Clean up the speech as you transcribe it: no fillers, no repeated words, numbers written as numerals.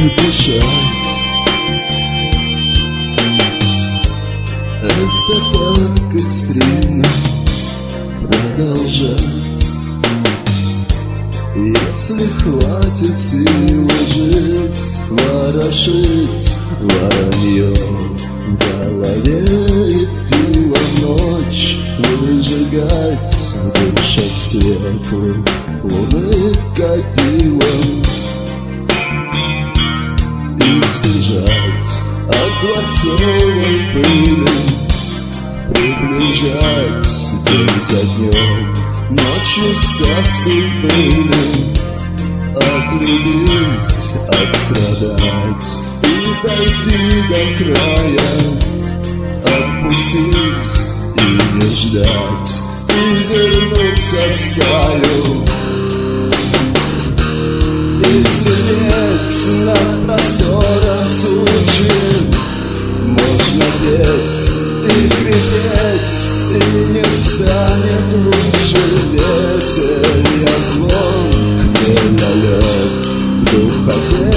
дышать. Это так экстремно продолжать. Если хватит силы жить, ворошить воронье в голове, идти в ночь, выжигать в душах светлых луны кадилом, избежать от дворцовой пыли, приближать день за днем, ночью сказкой пыли, отлюбить, отстрадать и дойти до края, отпустить и не ждать, и вернуться в стаю. Излететь над простором суши, можно петь и крепеть, и не станет лучше. Веселья звон, не налет в духоте